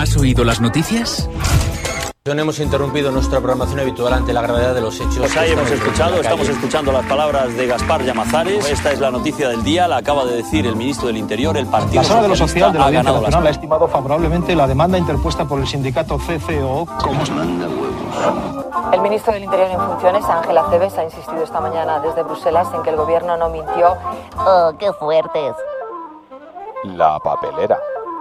¿Has oído las noticias? Hemos interrumpido nuestra programación habitual ante la gravedad de los hechos. Pues ahí estamos escuchando las palabras de Gaspar Llamazares. Esta es la noticia del día, la acaba de decir el ministro del Interior. El Partido La Sala de lo Social de la Audiencia Nacional la ha estimado favorablemente la demanda interpuesta por el sindicato CCO. ¿Cómo os manda huevos? El ministro del Interior en funciones, Ángel Acebes, ha insistido esta mañana desde Bruselas en que el gobierno no mintió. ¡Oh, qué fuertes! La papelera.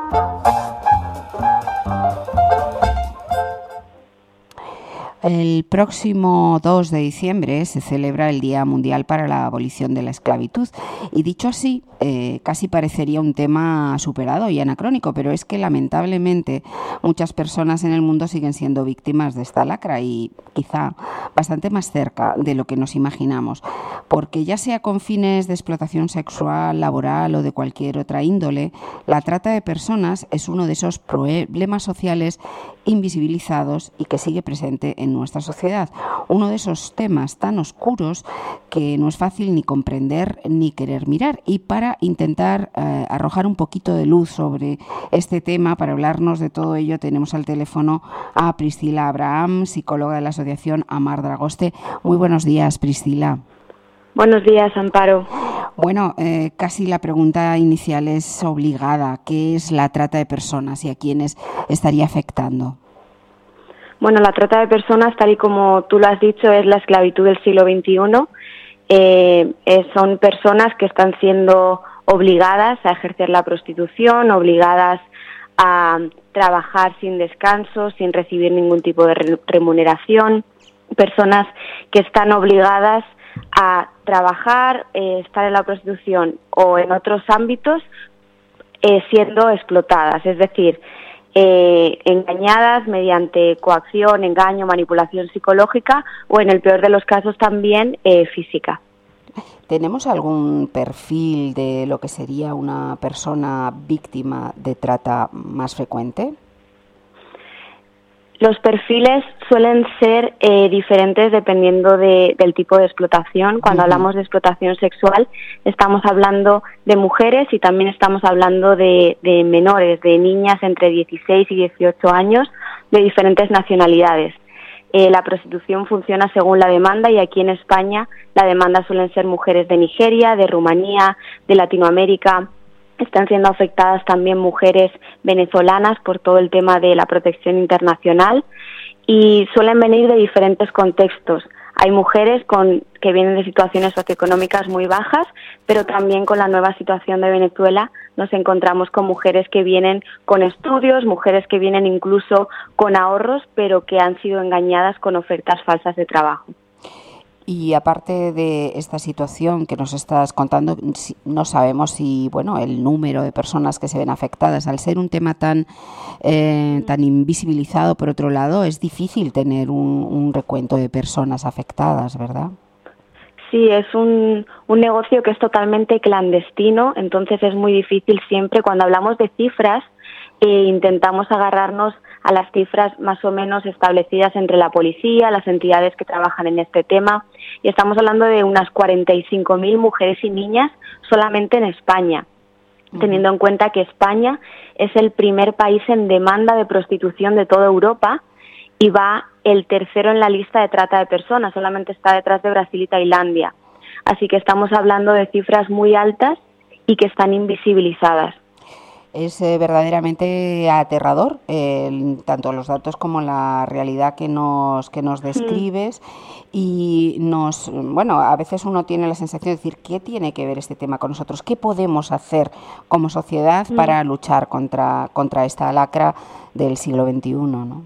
El próximo 2 de diciembre se celebra el Día Mundial para la Abolición de la Esclavitud y dicho así, casi parecería un tema superado y anacrónico, pero es que lamentablemente muchas personas en el mundo siguen siendo víctimas de esta lacra y quizá bastante más cerca de lo que nos imaginamos, porque ya sea con fines de explotación sexual, laboral o de cualquier otra índole, la trata de personas es uno de esos problemas sociales invisibilizados y que sigue presente en nuestra sociedad. Uno de esos temas tan oscuros que no es fácil ni comprender ni querer mirar. Y para intentar arrojar un poquito de luz sobre este tema, para hablarnos de todo ello, tenemos al teléfono a Priscila Abraham, psicóloga de la Asociación Amar Dragoste. Muy buenos días, Priscila. Buenos días, Amparo. Bueno, casi la pregunta inicial es obligada. ¿Qué es la trata de personas y a quiénes estaría afectando? Bueno, la trata de personas, tal y como tú lo has dicho, es la esclavitud del siglo XXI. Son personas que están siendo obligadas a ejercer la prostitución, obligadas a trabajar sin descanso, sin recibir ningún tipo de remuneración, personas que están obligadas a trabajar, estar en la prostitución o en otros ámbitos siendo explotadas, es decir, engañadas mediante coacción, engaño, manipulación psicológica o en el peor de los casos también física. ¿Tenemos algún perfil de lo que sería una persona víctima de trata más frecuente? Los perfiles suelen ser diferentes dependiendo del tipo de explotación. Cuando hablamos de explotación sexual, estamos hablando de mujeres y también estamos hablando de menores, de niñas entre 16 y 18 años de diferentes nacionalidades. La prostitución funciona según la demanda y aquí en España la demanda suelen ser mujeres de Nigeria, de Rumanía, de Latinoamérica. Están siendo afectadas también mujeres venezolanas por todo el tema de la protección internacional y suelen venir de diferentes contextos. Hay mujeres que vienen de situaciones socioeconómicas muy bajas, pero también con la nueva situación de Venezuela nos encontramos con mujeres que vienen con estudios, mujeres que vienen incluso con ahorros, pero que han sido engañadas con ofertas falsas de trabajo. Y aparte de esta situación que nos estás contando, no sabemos si, bueno, el número de personas que se ven afectadas, al ser un tema tan invisibilizado, por otro lado, es difícil tener un recuento de personas afectadas, ¿verdad? Sí, es un negocio que es totalmente clandestino, entonces es muy difícil siempre. Cuando hablamos de cifras, intentamos agarrarnos a las cifras más o menos establecidas entre la policía, las entidades que trabajan en este tema, y estamos hablando de unas 45.000 mujeres y niñas solamente en España, teniendo en cuenta que España es el primer país en demanda de prostitución de toda Europa y va el tercero en la lista de trata de personas, solamente está detrás de Brasil y Tailandia. Así que estamos hablando de cifras muy altas y que están invisibilizadas. Es verdaderamente aterrador, tanto los datos como la realidad que nos describes y a veces uno tiene la sensación de decir, ¿qué tiene que ver este tema con nosotros? ¿Qué podemos hacer como sociedad para luchar contra esta lacra del siglo XXI, ¿no?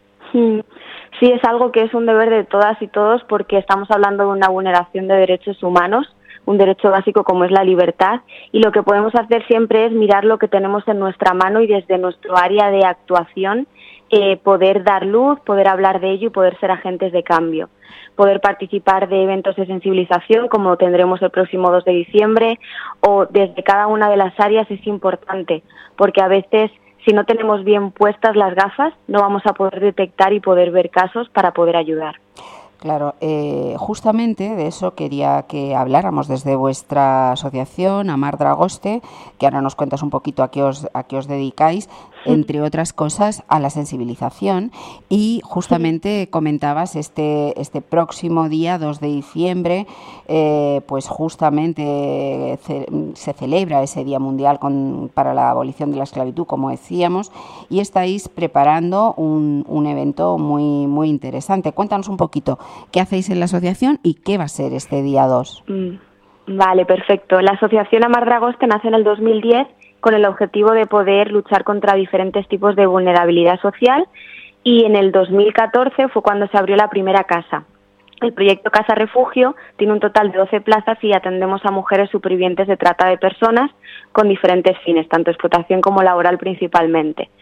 Sí, es algo que es un deber de todas y todos porque estamos hablando de una vulneración de derechos humanos, un derecho básico como es la libertad, y lo que podemos hacer siempre es mirar lo que tenemos en nuestra mano y desde nuestro área de actuación poder dar luz, poder hablar de ello y poder ser agentes de cambio. Poder participar de eventos de sensibilización como tendremos el próximo 2 de diciembre o desde cada una de las áreas es importante porque a veces si no tenemos bien puestas las gafas no vamos a poder detectar y poder ver casos para poder ayudar. Claro, justamente de eso quería que habláramos desde vuestra asociación, Amar Dragoste, que ahora nos cuentas un poquito a qué os dedicáis, entre otras cosas, a la sensibilización. Y justamente comentabas este próximo día, 2 de diciembre, pues justamente se celebra ese Día Mundial para la abolición de la esclavitud, como decíamos, y estáis preparando un evento muy, muy interesante. Cuéntanos un poquito qué hacéis en la asociación y qué va a ser este día 2. Vale, perfecto. La asociación Amar Dragoste nace en el 2010 con el objetivo de poder luchar contra diferentes tipos de vulnerabilidad social, y en el 2014 fue cuando se abrió la primera casa. El proyecto Casa Refugio tiene un total de 12 plazas y atendemos a mujeres supervivientes de trata de personas con diferentes fines, tanto explotación como laboral principalmente.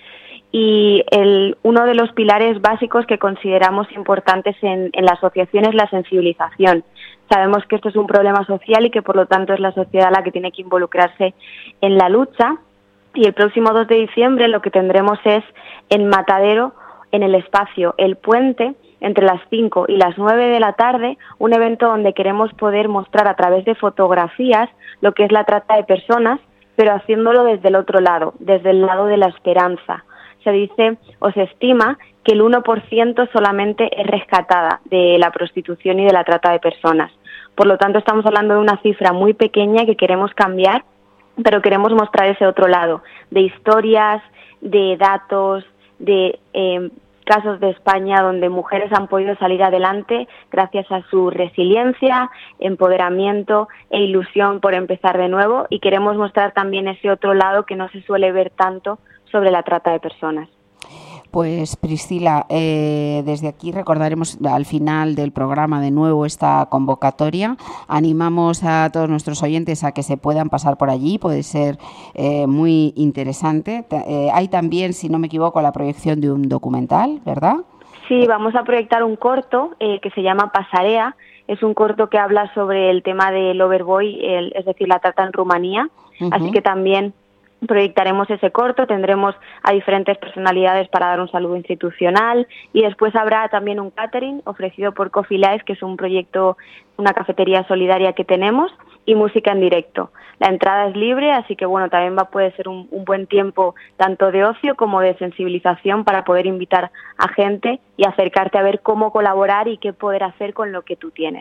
Y uno de los pilares básicos que consideramos importantes en la asociación es la sensibilización. Sabemos que esto es un problema social y que por lo tanto es la sociedad la que tiene que involucrarse en la lucha, y el próximo 2 de diciembre lo que tendremos es en Matadero, en el espacio El Puente, entre las 5 y las 9 de la tarde, un evento donde queremos poder mostrar a través de fotografías lo que es la trata de personas, pero haciéndolo desde el otro lado, desde el lado de la esperanza. Se dice o se estima que el 1% solamente es rescatada de la prostitución y de la trata de personas. Por lo tanto, estamos hablando de una cifra muy pequeña que queremos cambiar, pero queremos mostrar ese otro lado, de historias, de datos, de casos de España donde mujeres han podido salir adelante gracias a su resiliencia, empoderamiento e ilusión por empezar de nuevo, y queremos mostrar también ese otro lado que no se suele ver tanto sobre la trata de personas. Pues Priscila, desde aquí recordaremos al final del programa de nuevo esta convocatoria. Animamos a todos nuestros oyentes a que se puedan pasar por allí, puede ser muy interesante. Hay también, si no me equivoco, la proyección de un documental, ¿verdad? Sí, vamos a proyectar un corto que se llama Pasarea. Es un corto que habla sobre el tema del overboy, es decir, la trata en Rumanía. Así que también proyectaremos ese corto, tendremos a diferentes personalidades para dar un saludo institucional, y después habrá también un catering ofrecido por Coffee Life, que es un proyecto, una cafetería solidaria que tenemos, y música en directo. La entrada es libre, así que bueno, también puede ser un buen tiempo tanto de ocio como de sensibilización para poder invitar a gente y acercarte a ver cómo colaborar y qué poder hacer con lo que tú tienes.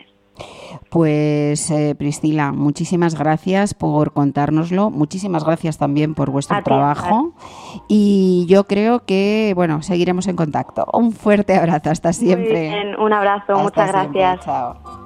Pues Priscila, muchísimas gracias por contárnoslo, muchísimas gracias también por vuestro trabajo, y yo creo que bueno, seguiremos en contacto. Un fuerte abrazo, hasta siempre. Muy bien, un abrazo, muchas gracias. Chao.